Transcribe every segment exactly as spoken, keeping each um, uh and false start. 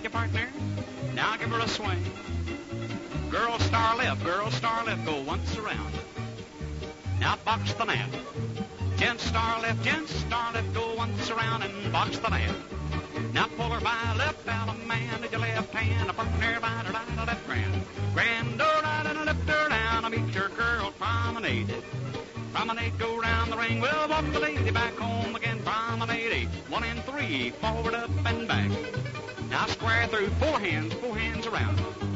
your partner. Now give her a swing. Girl star left, girl star left, go once around. Now box the net. Gent star left, gent star left, go once around and box the net. Now pull her by left out of man to your left hand, a partner by the right of left grand. Grand, go right and lift her down, and meet your girl promenade. Promenade, go round the ring, we'll walk the lady back home again. Promenade, eight, one and three, forward, up, and back. Now square through, four hands, four hands around.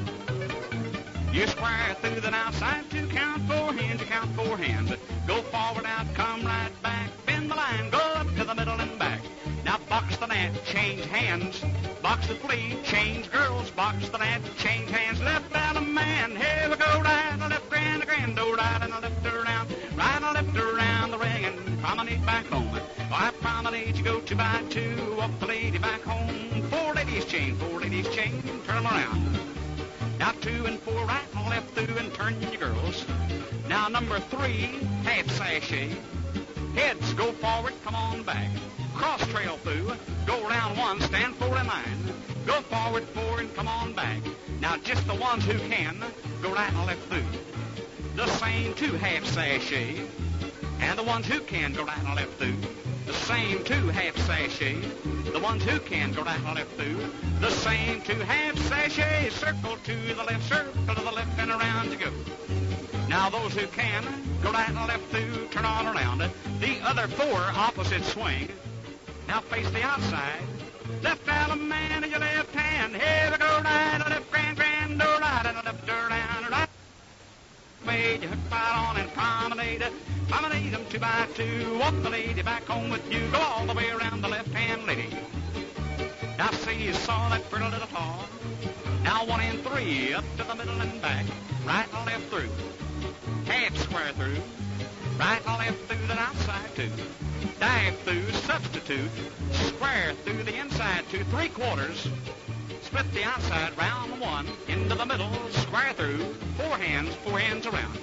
You square through the outside to count four hands, you count four hands. Go forward out, come right back, bend the line, go up to the middle and back. Now box the net, change hands, box the flea, change girls, box the net, change hands, left out a man, here we go, right and left, grand, grand, oh, right and left around, right and left around the ring and promenade back home. Why promenade, you go two by two, walk the lady back home, four ladies chain, four ladies chain, turn them around. Now two and four, right and left through and turn your girls. Now number three, half sashay. Heads, go forward, come on back. Cross trail through, go round one, stand four in line. Go forward four and come on back. Now just the ones who can, go right and left through. The same two half sashay. And the ones who can, go right and left through. The same two half sashay. The ones who can, go right and left through. The same two half sashay. Circle to the left, circle to the left, and around you go. Now those who can, go right and left through, turn on around. The other four opposite swing. Now face the outside. Left out a man in your left hand. Here we go, right and left, grand, grand, oh, right and left, around, right. Made you hook right on and promenade. Promenade them two by two. Walk the lady back home with you. Go all the way around the left-hand lady. Now see you saw that pretty little paw. Now one and three, up to the middle and back. Right and left through. Half square through. Right and left through the outside two. Dive through, substitute. Square through the inside two. Three quarters. Split the outside round one. Into the middle, square through. Four hands, four hands around.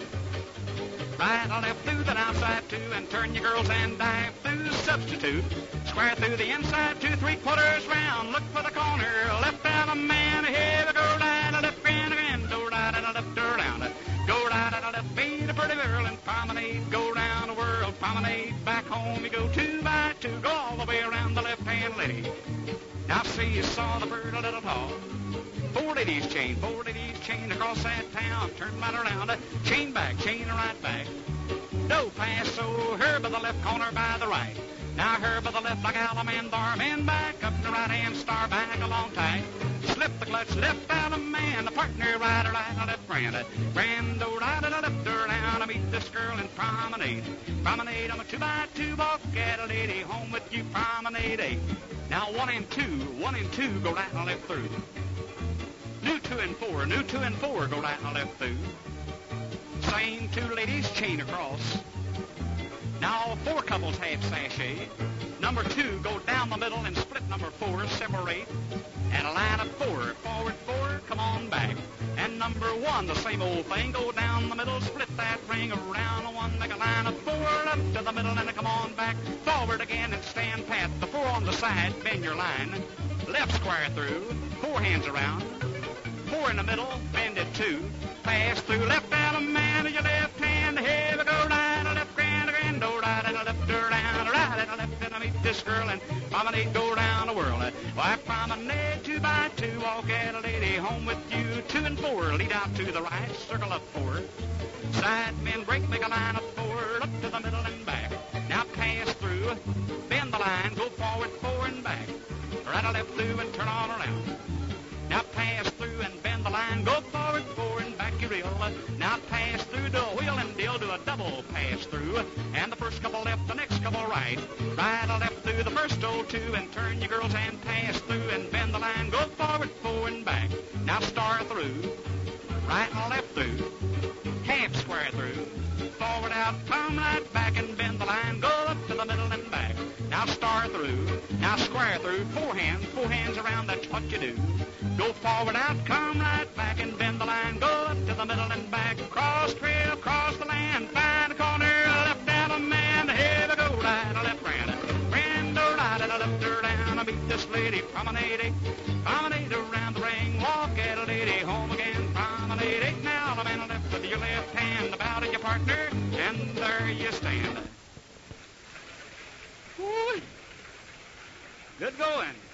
Right and left through the outside two, and turn your girls and dive through, substitute. Square through the inside two, three quarters round. Look for the corner, left out a man. Here we go, right and left, grand, grand, go right and left around. Go right and left, meet a pretty girl and promenade. Go round the world, promenade back home. You go two by two, go all the way around the left-hand lady. Now see you saw the bird a little tall. Four ladies chain, four ladies chain across that town. Turn right around, chain back, chain right back. No pass, so her by the left, corner by the right. Now her by the left like Alamander, man back, up the right hand, star back a long tight. Slip the clutch, left out a man, the partner right, right, and left grand. Grand, oh, right, and left around. I meet this girl in promenade. Promenade, I'm a two by two, walk at a lady, home with you, promenade eight. Now one and two, one and two, go right and left through. New two and four, new two and four, go right and left through. Same two ladies, chain across. Now four couples half sashay. Number two, go down the middle and split number four, separate. And a line of four, forward four, come on back. And number one, the same old thing, go down the middle, split that ring around one, make a line of four, up to the middle, and come on back. Forward again and stand pat. The four on the side, bend your line. Left square through, four hands around. Four in the middle, bend it two. Pass through, left out a man in your left hand. Here we go, right and left, grand, grand, oh, right and left, around, right and left, and I meet this girl and promenade, go round the world. Why promenade two by two, walk at a lady, home with you. Two and four, lead out to the right, circle up four. Side men break, make a line of four, up to the middle and back. Now pass through, bend the line, go forward four and back. Right and left through and turn all around. Now pass through and bend the line, go forward four and back you reel. Now pass through, do a wheel and deal, do a double pass through. And the first couple left, the next couple right. Right or left through the first old two, and turn your girls and pass through and bend the line, go forward four and back. Now star through, right and left through, half square through. Forward out, come right back and bend the line, go up to the middle and back. Now star through, now square through, four hands, four hands around, that's what you do. Go forward out, come right back and bend the line, go up to the middle and back. Cross trail, cross the land, find a corner, left out a man, here we go, right, left, grand. Grand, right, left, down, I meet this lady, promenade, promenade around. get a lady home again from a lady. Now the man left with your left hand about your partner, and there you stand. Woo. Good going.